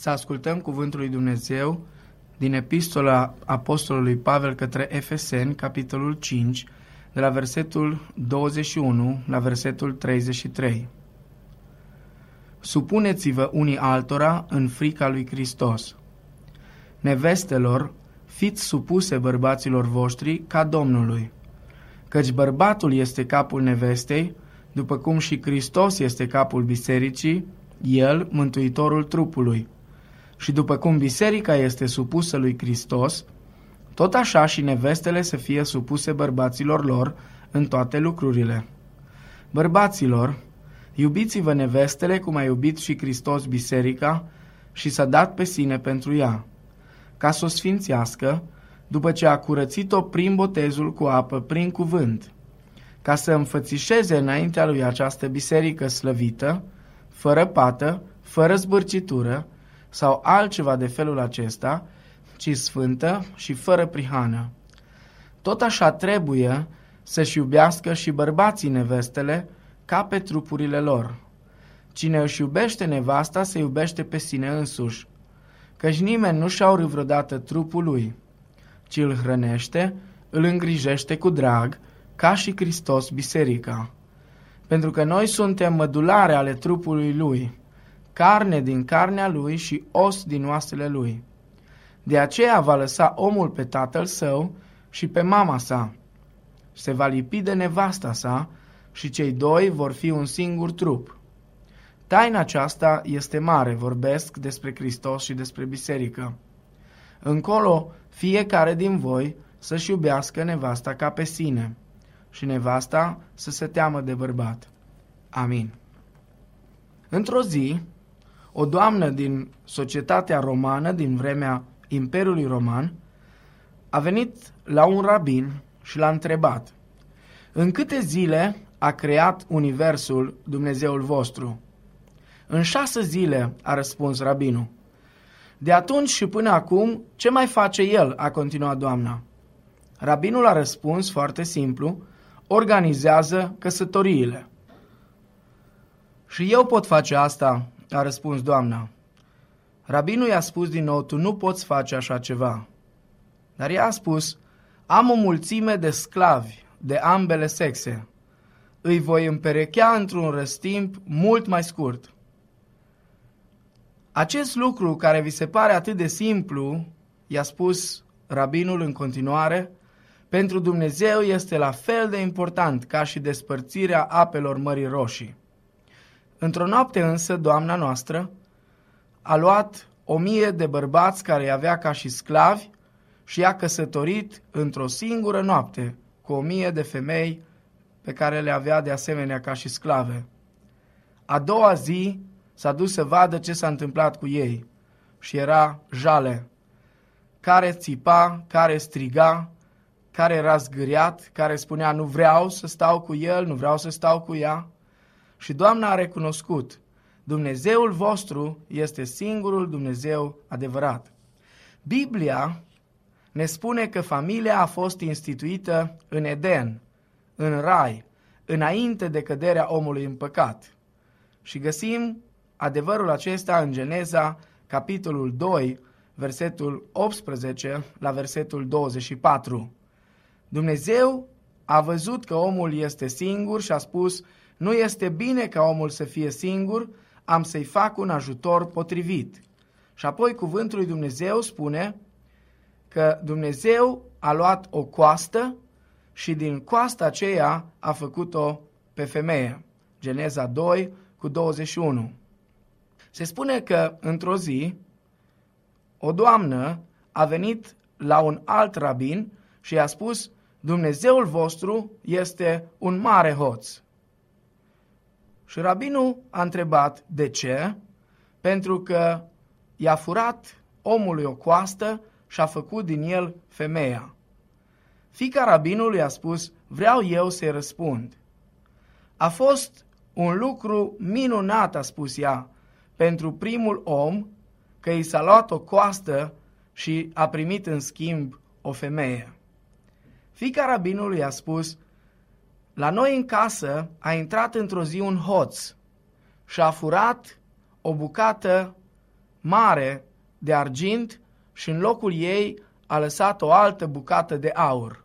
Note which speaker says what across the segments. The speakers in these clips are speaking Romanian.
Speaker 1: Să ascultăm cuvântul lui Dumnezeu din epistola apostolului Pavel către Efeseni, capitolul 5, de la versetul 21 la versetul 33. Supuneți-vă unii altora în frica lui Hristos. Nevestelor, fiți supuse bărbaților voștri ca Domnului, căci bărbatul este capul nevestei, după cum și Hristos este capul bisericii, El, mântuitorul trupului. Și după cum biserica este supusă lui Hristos, tot așa și nevestele să fie supuse bărbaților lor în toate lucrurile. Bărbaților, iubiți-vă nevestele cum a iubit și Hristos biserica și s-a dat pe sine pentru ea, ca să o sfințească, după ce a curățit-o prin botezul cu apă, prin cuvânt, ca să înfățișeze înaintea lui această biserică slăvită, fără pată, fără zbârcitură sau altceva de felul acesta, ci sfântă și fără prihană. Tot așa trebuie să-și iubească și bărbații nevestele ca pe trupurile lor. Cine își iubește nevasta se iubește pe sine însuși, căci nimeni nu și-a urât vreodată trupul lui, ci îl hrănește, îl îngrijește cu drag, ca și Hristos biserica. Pentru că noi suntem mădulare ale trupului lui, carne din carnea lui și os din oasele lui. De aceea va lăsa omul pe tatăl său și pe mama sa, se va lipi de nevasta sa și cei doi vor fi un singur trup. Taina aceasta este mare, vorbesc despre Hristos și despre biserică. Încolo, fiecare din voi să-și iubească nevasta ca pe sine și nevasta să se teamă de bărbat. Amin. Într-o zi, o doamnă din societatea romană din vremea Imperiului Roman a venit la un rabin și l-a întrebat: în câte zile a creat universul Dumnezeul vostru? În 6 zile, a răspuns rabinul. De atunci și până acum, ce mai face el? A continuat doamna. Rabinul a răspuns foarte simplu: organizează căsătoriile. Și eu pot face asta, a răspuns doamna. Rabinul i-a spus din nou: tu nu poți face așa ceva. Dar ea a spus: am o mulțime de sclavi de ambele sexe. Îi voi împerechea într-un răstimp mult mai scurt. Acest lucru care vi se pare atât de simplu, i-a spus rabinul în continuare, pentru Dumnezeu este la fel de important ca și despărțirea apelor Mării Roșii. Într-o noapte însă, doamna noastră a luat 1000 de bărbați care îi avea ca și sclavi și i-a căsătorit într-o singură noapte cu 1000 de femei pe care le avea de asemenea ca și sclave. A doua zi s-a dus să vadă ce s-a întâmplat cu ei și era jale, care țipa, care striga, care era zgâriat, care spunea: nu vreau să stau cu el, nu vreau să stau cu ea. Și doamna a recunoscut: Dumnezeul vostru este singurul Dumnezeu adevărat. Biblia ne spune că familia a fost instituită în Eden, în Rai, înainte de căderea omului în păcat. Și găsim adevărul acesta în Geneza, capitolul 2, versetul 18 la versetul 24. Dumnezeu a văzut că omul este singur și a spus: nu este bine ca omul să fie singur, am să-i fac un ajutor potrivit. Și apoi cuvântul lui Dumnezeu spune că Dumnezeu a luat o coastă și din coasta aceea a făcut-o pe femeie. Geneza 2 cu 21. Se spune că într-o zi o doamnă a venit la un alt rabin și i-a spus: Dumnezeul vostru este un mare hoț. Și rabinul a întrebat: de ce? Pentru că i-a furat omului o coastă și a făcut din el femeia. Fiica rabinului a spus: vreau eu să-i răspund. A fost un lucru minunat, a spus ea, pentru primul om, că i s-a luat o coastă și a primit în schimb o femeie. Fiica rabinului a spus: la noi în casă a intrat într-o zi un hoț și a furat o bucată mare de argint și în locul ei a lăsat o altă bucată de aur.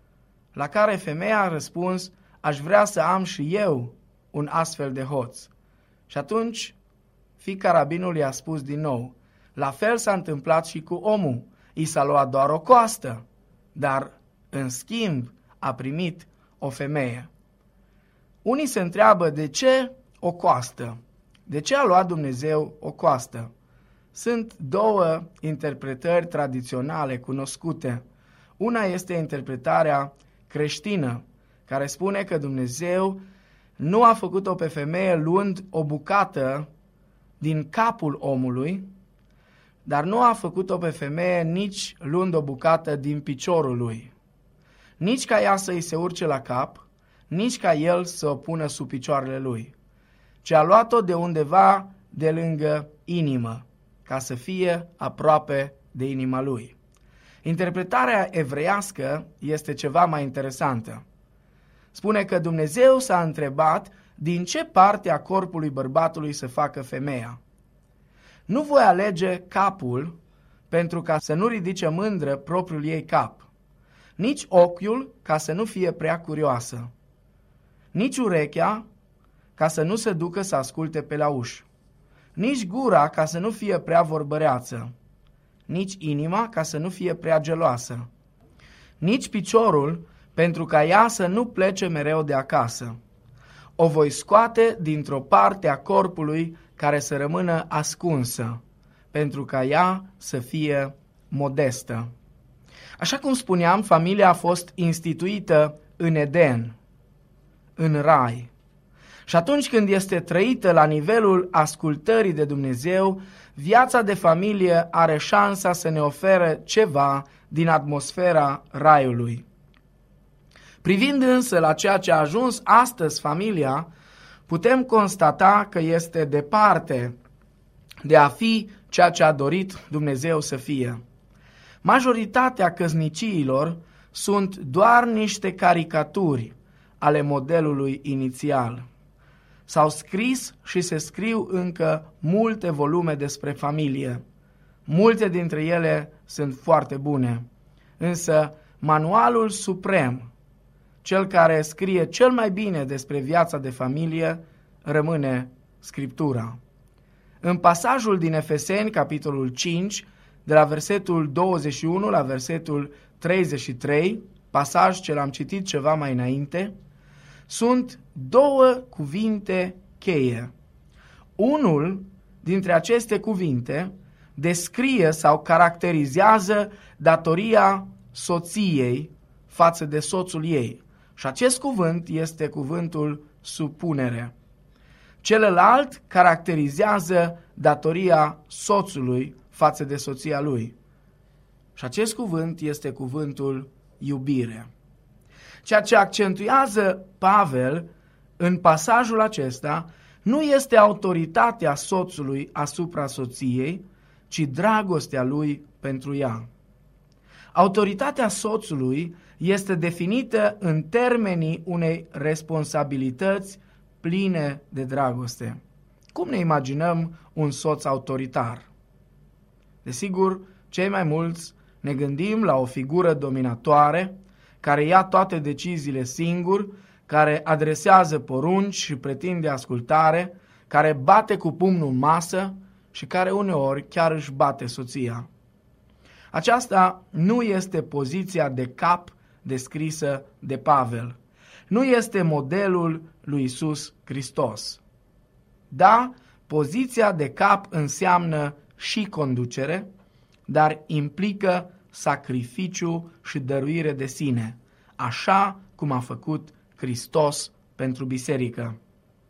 Speaker 1: La care femeia a răspuns: aș vrea să am și eu un astfel de hoț. Și atunci fiica rabinului a spus din nou: la fel s-a întâmplat și cu omul, i s-a luat doar o coastă, dar în schimb a primit o femeie. Unii se întreabă: de ce o coastă? De ce a luat Dumnezeu o coastă? Sunt două interpretări tradiționale cunoscute. Una este interpretarea creștină, care spune că Dumnezeu nu a făcut-o pe femeie luând o bucată din capul omului, dar nu a făcut-o pe femeie nici luând o bucată din piciorul lui. Nici ca ea să îi se urce la cap, nici ca el să o pună sub picioarele lui, ci a luat-o de undeva de lângă inimă, ca să fie aproape de inima lui. Interpretarea evreiască este ceva mai interesantă. Spune că Dumnezeu s-a întrebat din ce parte a corpului bărbatului să facă femeia. Nu voi alege capul pentru ca să nu ridice mândră propriul ei cap, nici ochiul ca să nu fie prea curioasă, nici urechea ca să nu se ducă să asculte pe la ușă, nici gura ca să nu fie prea vorbăreață, nici inima ca să nu fie prea geloasă, nici piciorul pentru ca ea să nu plece mereu de acasă. O voi scoate dintr-o parte a corpului care să rămână ascunsă, pentru ca ea să fie modestă. Așa cum spuneam, familia a fost instituită în Eden, în Rai. Și atunci când este trăită la nivelul ascultării de Dumnezeu, viața de familie are șansa să ne ofere ceva din atmosfera Raiului. Privind însă la ceea ce a ajuns astăzi familia, putem constata că este departe de a fi ceea ce a dorit Dumnezeu să fie. Majoritatea căsniciilor sunt doar niște caricaturi ale modelului inițial. S-au scris și se scriu încă multe volume despre familie. Multe dintre ele sunt foarte bune, însă manualul suprem, cel care scrie cel mai bine despre viața de familie, rămâne Scriptura. În pasajul din Efeseni, capitolul 5, de la versetul 21 la versetul 33, pasaj ce l-am citit ceva mai înainte, sunt două cuvinte cheie. Unul dintre aceste cuvinte descrie sau caracterizează datoria soției față de soțul ei. Și acest cuvânt este cuvântul supunere. Celălalt caracterizează datoria soțului față de soția lui. Și acest cuvânt este cuvântul iubire. Ceea ce accentuează Pavel în pasajul acesta nu este autoritatea soțului asupra soției, ci dragostea lui pentru ea. Autoritatea soțului este definită în termenii unei responsabilități pline de dragoste. Cum ne imaginăm un soț autoritar? Desigur, cei mai mulți ne gândim la o figură dominatoare care ia toate deciziile singur, care adresează porunci și pretinde ascultare, care bate cu pumnul în masă și care uneori chiar își bate soția. Aceasta nu este poziția de cap descrisă de Pavel. Nu este modelul lui Iisus Hristos. Da, poziția de cap înseamnă și conducere, dar implică sacrificiu și dăruire de sine, așa cum a făcut Hristos pentru biserică.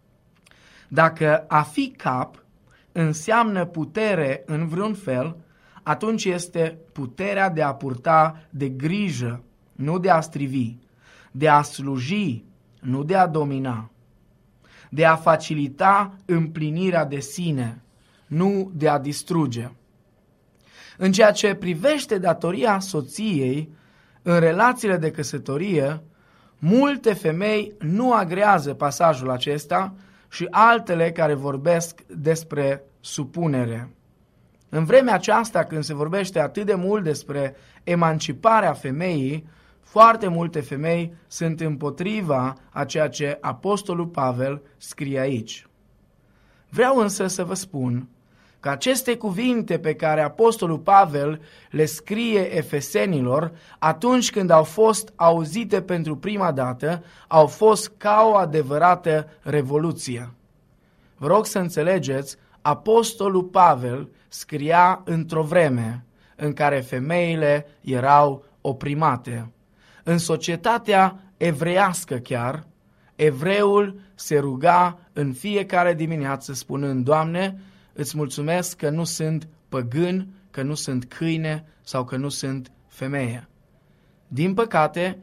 Speaker 1: Dacă a fi cap înseamnă putere în vreun fel, atunci este puterea de a purta de grijă, nu de a strivi, de a sluji, nu de a domina, de a facilita împlinirea de sine, nu de a distruge. În ceea ce privește datoria soției, în relațiile de căsătorie, multe femei nu agrează pasajul acesta și altele care vorbesc despre supunere. În vremea aceasta, când se vorbește atât de mult despre emanciparea femeii, foarte multe femei sunt împotriva a ceea ce apostolul Pavel scrie aici. Vreau însă să vă spun că aceste cuvinte pe care apostolul Pavel le scrie efesenilor, atunci când au fost auzite pentru prima dată, au fost ca o adevărată revoluție. Vă rog să înțelegeți, apostolul Pavel scria într-o vreme în care femeile erau oprimate. În societatea evreiască chiar, evreul se ruga în fiecare dimineață spunând: Doamne, îți mulțumesc că nu sunt păgân, că nu sunt câine sau că nu sunt femeie. Din păcate,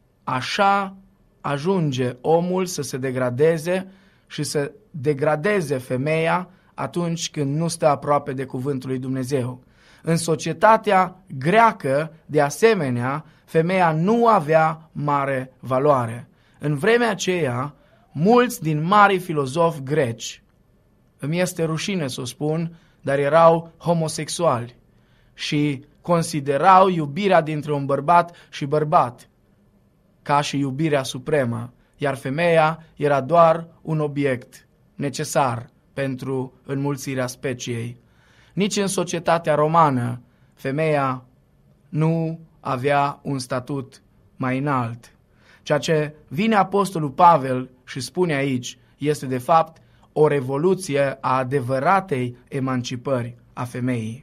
Speaker 1: așa ajunge omul să se degradeze și să degradeze femeia atunci când nu stă aproape de cuvântul lui Dumnezeu. În societatea greacă, de asemenea, femeia nu avea mare valoare. În vremea aceea, mulți din marii filozofi greci, îmi este rușine să o spun, dar erau homosexuali și considerau iubirea dintre un bărbat și bărbat ca și iubirea supremă, iar femeia era doar un obiect necesar pentru înmulțirea speciei. Nici în societatea romană femeia nu avea un statut mai înalt. Ceea ce vine apostolul Pavel și spune aici este de fapt o revoluție a adevăratei emancipări a femeii.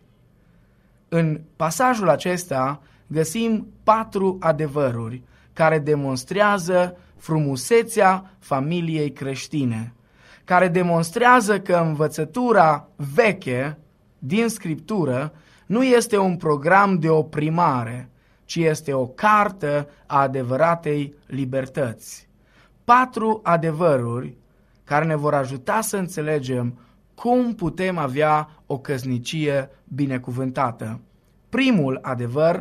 Speaker 1: În pasajul acesta găsim 4 adevăruri care demonstrează frumusețea familiei creștine, care demonstrează că învățătura veche din Scriptură nu este un program de oprimare, ci este o cartă a adevăratei libertăți. 4 adevăruri care ne vor ajuta să înțelegem cum putem avea o căsnicie binecuvântată. Primul adevăr: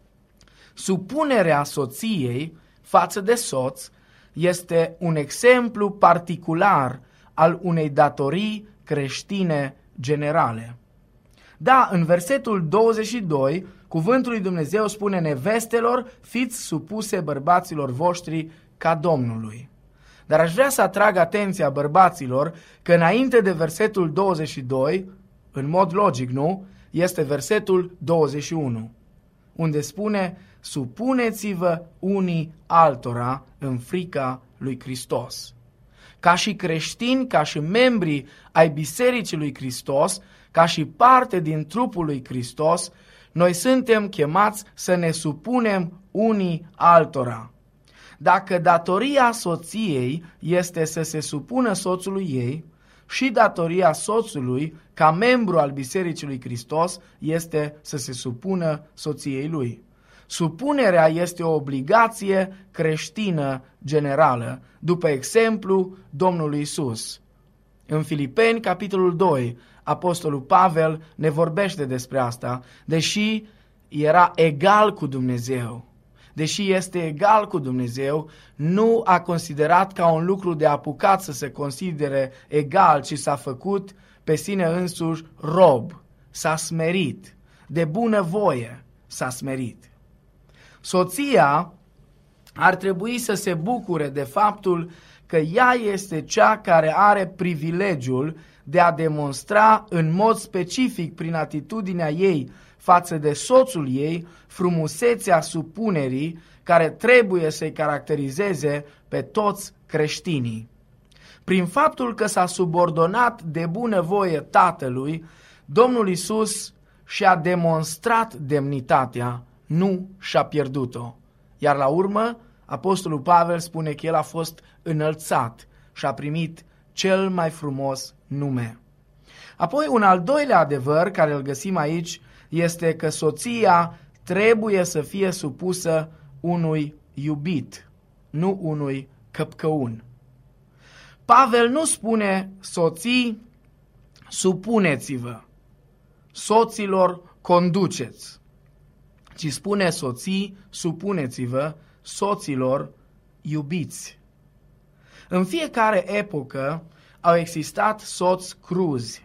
Speaker 1: supunerea soției față de soț este un exemplu particular al unei datorii creștine generale. Da, în versetul 22, cuvântul lui Dumnezeu spune: nevestelor, fiți supuse bărbaților voștri ca Domnului. Dar aș vrea să atrag atenția bărbaților că înainte de versetul 22, în mod logic, nu, este versetul 21, unde spune: supuneți-vă unii altora în frica lui Hristos. Ca și creștini, ca și membri ai Bisericii lui Hristos, ca și parte din trupul lui Hristos, noi suntem chemați să ne supunem unii altora. Dacă datoria soției este să se supună soțului ei, și datoria soțului, ca membru al Bisericii lui Hristos, este să se supună soției lui. Supunerea este o obligație creștină generală, după exemplu Domnului Iisus. În Filipeni, capitolul 2, apostolul Pavel ne vorbește despre asta, deși era egal cu Dumnezeu. Deși este egal cu Dumnezeu, nu a considerat ca un lucru de apucat să se considere egal, ci s-a făcut pe sine însuși rob, s-a smerit, de bună voie s-a smerit. Soția ar trebui să se bucure de faptul că ea este cea care are privilegiul de a demonstra în mod specific prin atitudinea ei față de soțul ei frumusețea supunerii care trebuie să-i caracterizeze pe toți creștinii. Prin faptul că s-a subordonat de bunăvoie Tatălui, Domnul Iisus și-a demonstrat demnitatea, nu și-a pierdut-o. Iar la urmă, apostolul Pavel spune că el a fost înălțat și a primit cel mai frumos nume. Apoi, un al doilea adevăr care îl găsim aici este că soția trebuie să fie supusă unui iubit, nu unui căpcăun. Pavel nu spune: soții, supuneți-vă, soților, conduceți, ci spune: soții, supuneți-vă, soților, iubiți. În fiecare epocă au existat soți cruzi,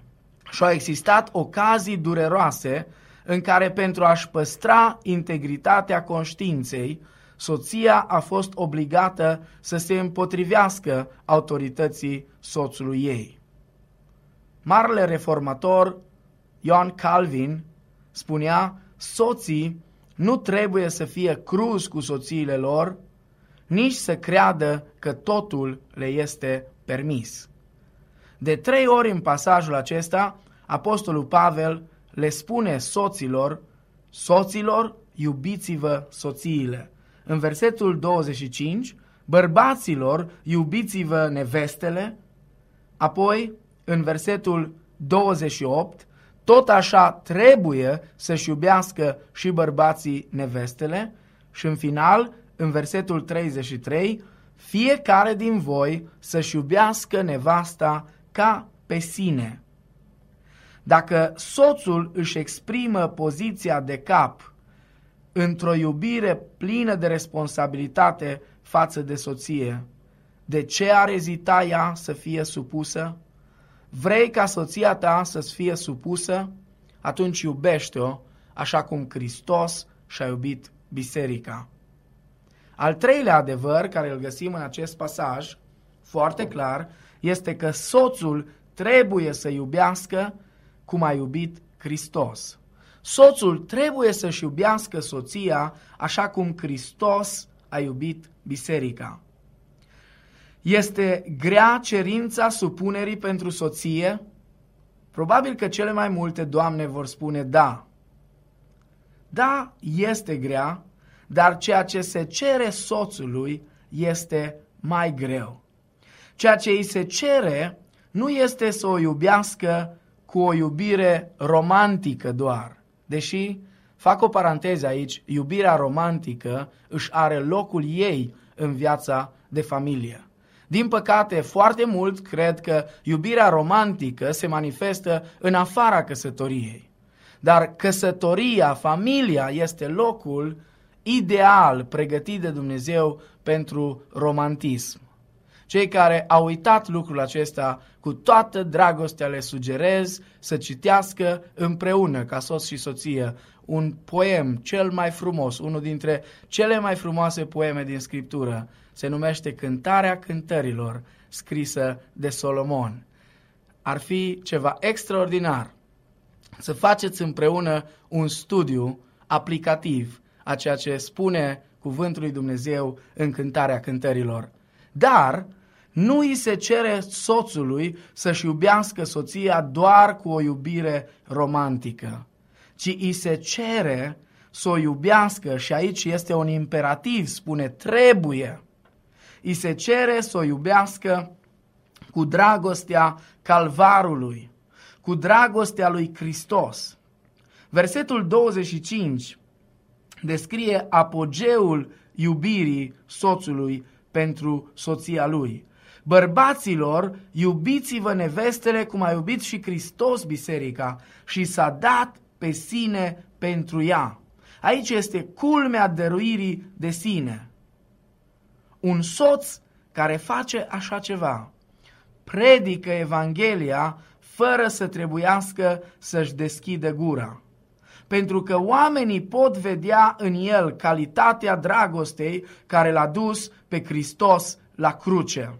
Speaker 1: și au existat ocazii dureroase în care, pentru a-și păstra integritatea conștiinței, soția a fost obligată să se împotrivească autorității soțului ei. Marele reformator John Calvin spunea: soții nu trebuie să fie cruzi cu soțiile lor, nici să creadă că totul le este permis. De 3 ori în pasajul acesta, apostolul Pavel le spune soților: soților, iubiți-vă soțiile. În versetul 25, bărbaților, iubiți-vă nevestele. Apoi, în versetul 28, tot așa trebuie să-și iubească și bărbații nevestele. Și în final, în versetul 33, fiecare din voi să-și iubească nevasta ca pe sine. Dacă soțul își exprimă poziția de cap într-o iubire plină de responsabilitate față de soție, de ce ar ezita ea să fie supusă? Vrei ca soția ta să-ți fie supusă? Atunci iubește-o așa cum Hristos și-a iubit biserica. Al treilea adevăr care îl găsim în acest pasaj, foarte clar, este că soțul trebuie să iubească cum a iubit Hristos. Soțul trebuie să-și iubească soția așa cum Hristos a iubit biserica. Este grea cerința supunerii pentru soție? Probabil că cele mai multe doamne vor spune da. Da, este grea, dar ceea ce se cere soțului este mai greu. Ceea ce îi se cere nu este să o iubească cu o iubire romantică doar. Deși, fac o paranteză aici, iubirea romantică își are locul ei în viața de familie. Din păcate, foarte mult cred că iubirea romantică se manifestă în afara căsătoriei. Dar căsătoria, familia, este locul ideal pregătit de Dumnezeu pentru romantism. Cei care au uitat lucrul acesta, cu toată dragostea le sugerez să citească împreună, ca soț și soție, un poem cel mai frumos, unul dintre cele mai frumoase poeme din Scriptură. Se numește Cântarea Cântărilor, scrisă de Solomon. Ar fi ceva extraordinar să faceți împreună un studiu aplicativ a ceea ce spune cuvântul lui Dumnezeu în Cântarea Cântărilor. Dar nu îi se cere soțului să-și iubească soția doar cu o iubire romantică, ci îi se cere să o iubească, și aici este un imperativ, spune trebuie. Îi se cere să o iubească cu dragostea Calvarului, cu dragostea lui Hristos. Versetul 25 descrie apogeul iubirii soțului pentru soția lui. Bărbaților, iubiți-vă nevestele cum a iubit și Hristos biserica și s-a dat pe sine pentru ea. Aici este culmea dăruirii de sine. Un soț care face așa ceva predică Evanghelia fără să trebuiască să-și deschidă gura. Pentru că oamenii pot vedea în el calitatea dragostei care l-a dus pe Hristos la cruce.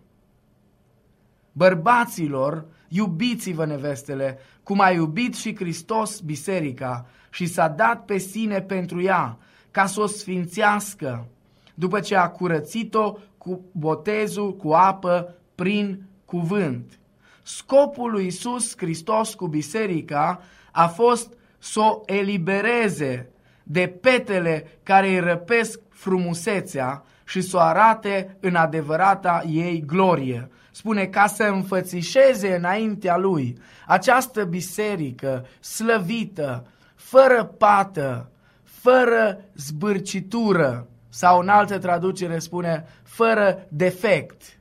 Speaker 1: Bărbaților, iubiți-vă nevestele, cum a iubit și Hristos biserica și s-a dat pe sine pentru ea, ca să o sfințească, după ce a curățit-o cu botezul cu apă prin cuvânt. Scopul lui Iisus Hristos cu biserica a fost să o elibereze de petele care îi răpesc frumusețea și să o arate în adevărata ei glorie. Spune, ca să înfățișeze înaintea lui această biserică slăvită, fără pată, fără zbârcitură, sau în altă traducere spune, fără defect,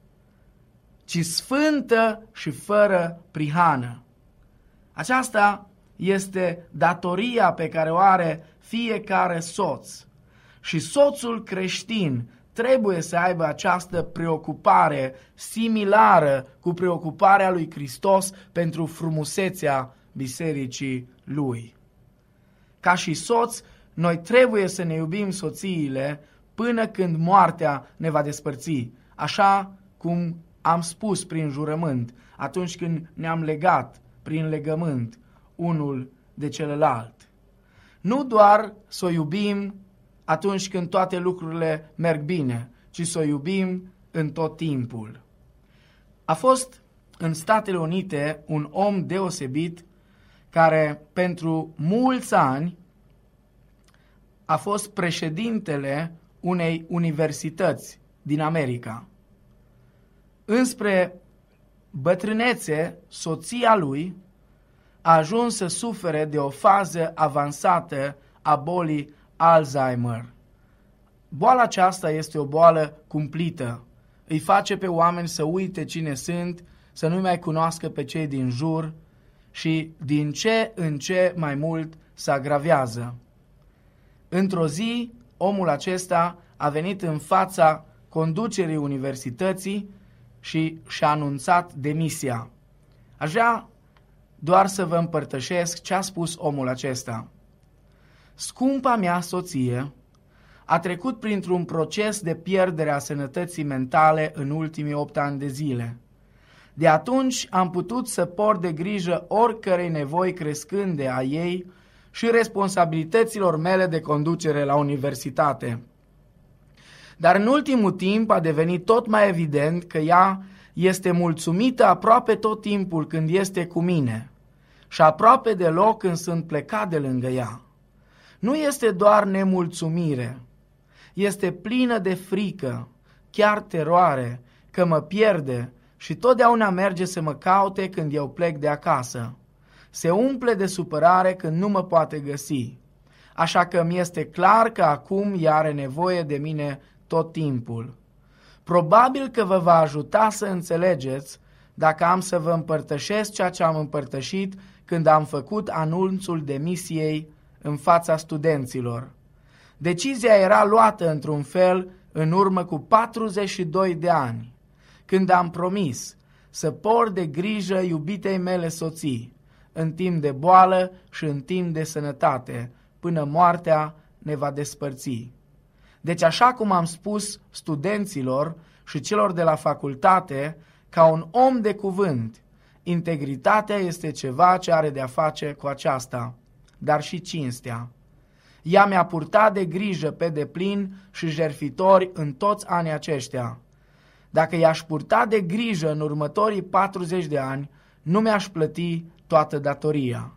Speaker 1: ci sfântă și fără prihană. Aceasta este datoria pe care o are fiecare soț. Și soțul creștin trebuie să aibă această preocupare similară cu preocuparea lui Hristos pentru frumusețea bisericii lui. Ca și soți, noi trebuie să ne iubim soțiile până când moartea ne va despărți, așa cum am spus prin jurământ, atunci când ne-am legat prin legământ unul de celălalt. Nu doar să o iubim atunci când toate lucrurile merg bine, ci să o iubim în tot timpul. A fost în Statele Unite un om deosebit care pentru mulți ani a fost președintele unei universități din America. Înspre bătrânețe, soția lui a ajuns să sufere de o fază avansată a bolii Alzheimer. Boala aceasta este o boală cumplită. Îi face pe oameni să uite cine sunt, să nu mai cunoască pe cei din jur și din ce în ce mai mult se agravează. Într-o zi, omul acesta a venit în fața conducerii universității și și-a anunțat demisia. Aș vrea doar să vă împărtășesc ce a spus omul acesta. Scumpa mea soție a trecut printr-un proces de pierdere a sănătății mentale în ultimii 8 ani de zile. De atunci am putut să port de grijă oricărei nevoi crescânde a ei și responsabilităților mele de conducere la universitate. Dar în ultimul timp a devenit tot mai evident că ea este mulțumită aproape tot timpul când este cu mine și aproape deloc când sunt plecat de lângă ea. Nu este doar nemulțumire, este plină de frică, chiar teroare, că mă pierde și totdeauna merge să mă caute când eu plec de acasă. Se umple de supărare când nu mă poate găsi, așa că mi este clar că acum ea are nevoie de mine tot timpul. Probabil că vă va ajuta să înțelegeți dacă am să vă împărtășesc ceea ce am împărtășit când am făcut anunțul demisiei în fața studenților. Decizia era luată într-un fel în urmă cu 42 de ani, când am promis să port de grijă iubitei mele soții, în timp de boală și în timp de sănătate, până moartea ne va despărți. Deci, așa cum am spus studenților și celor de la facultate, ca un om de cuvânt, integritatea este ceva ce are de-a face cu aceasta, dar și cinstea. Ea mi-a purtat de grijă pe deplin și jertfitori în toți anii aceștia. Dacă i-aș purta de grijă în următorii 40 de ani, nu mi-aș plăti toată datoria.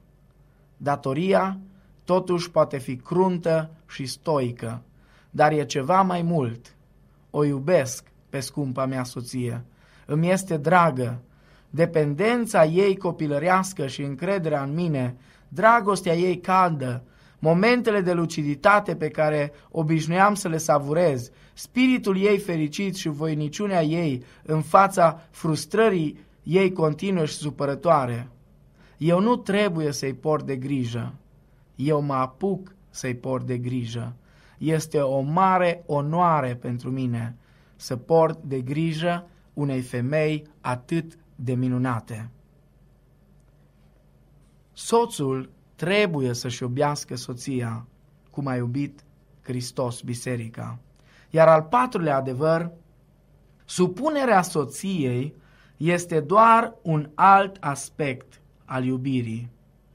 Speaker 1: Datoria totuși poate fi cruntă și stoică, dar e ceva mai mult. O iubesc pe scumpa mea soție, îmi este dragă. Dependența ei copilărească și încrederea în mine, dragostea ei caldă, momentele de luciditate pe care obișnuiam să le savurez, spiritul ei fericit și voiniciunea ei în fața frustrării ei continuă și supărătoare. Eu nu trebuie să-i port de grijă, eu mă apuc să-i port de grijă. Este o mare onoare pentru mine să port de grijă unei femei atât de minunate. Soțul trebuie să-și iubească soția cum a iubit Hristos biserica. Iar al 4-lea adevăr, supunerea soției este doar un alt aspect al iubirii.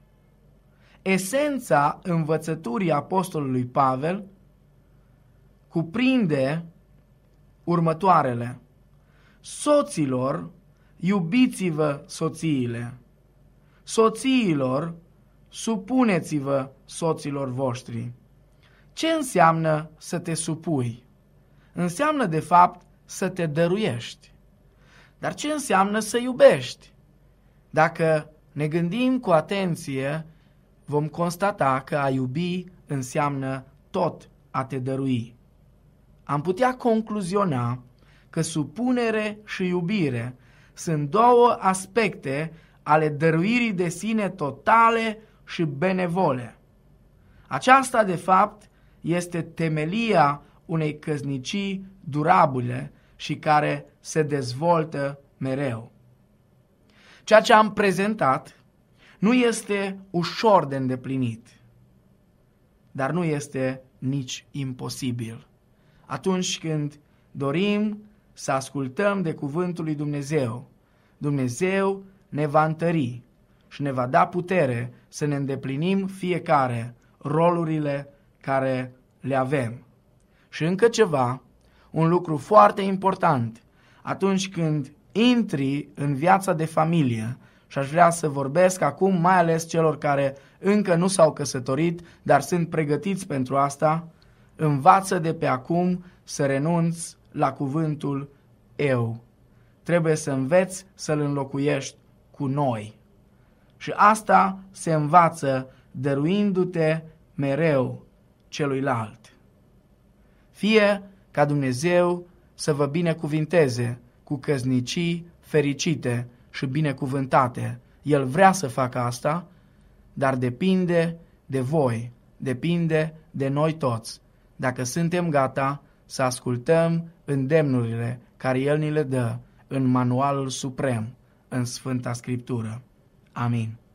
Speaker 1: Esența învățăturii apostolului Pavel cuprinde următoarele: soților, iubiți-vă soțiile, soțiilor, supuneți-vă soților voștri. Ce înseamnă să te supui? Înseamnă de fapt să te dăruiești. Dar ce înseamnă să iubești? Dacă ne gândim cu atenție, vom constata că a iubi înseamnă tot a te dărui. Am putea concluziona că supunere și iubire sunt două aspecte ale dăruirii de sine totale și benevole. Aceasta, de fapt, este temelia unei căsnicii durabile și care se dezvoltă mereu. Ceea ce am prezentat nu este ușor de îndeplinit, dar nu este nici imposibil. Atunci când dorim să ascultăm de cuvântul lui Dumnezeu, Dumnezeu ne va întări și ne va da putere să ne îndeplinim fiecare rolurile care le avem. Și încă ceva, un lucru foarte important, atunci când intri în viața de familie, și aș vrea să vorbesc acum mai ales celor care încă nu s-au căsătorit, dar sunt pregătiți pentru asta, învață de pe acum să renunți la cuvântul eu. Trebuie să înveți să-l înlocuiești cu noi. Și asta se învață dăruindu-te mereu celuilalt. Fie ca Dumnezeu să vă binecuvinteze cu căsnicii fericite și binecuvântate. El vrea să facă asta, dar depinde de voi, depinde de noi toți, dacă suntem gata să ascultăm îndemnurile care El ni le dă în manualul suprem, în Sfânta Scriptură. Amin.